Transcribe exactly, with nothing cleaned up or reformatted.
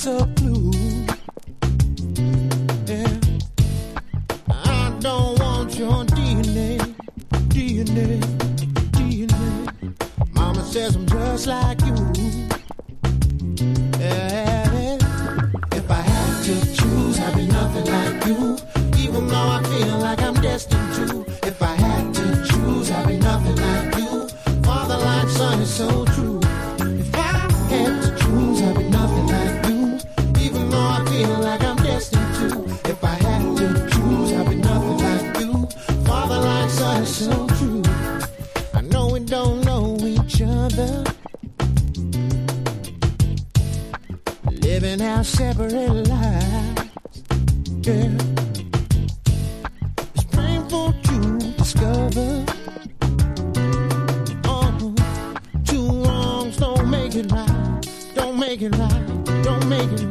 of blue. Yeah. I don't want your D N A, D N A, D N A. Mama says I'm just like you. Yeah. If I had to choose, I'd be nothing like you. Even though I feel like I'm destined to. If I had to choose, I'd be nothing like you. Father like son is so true. If I had to choose, I'd be nothing like you. Even though I feel like I'm destined to. If I had to choose, I'd be nothing like you. Father like son is so true. I know we don't know each other, living our separate lives. Yeah. It's painful to discover. Oh, two wrongs don't make it right. Don't make it right. Don't make it right.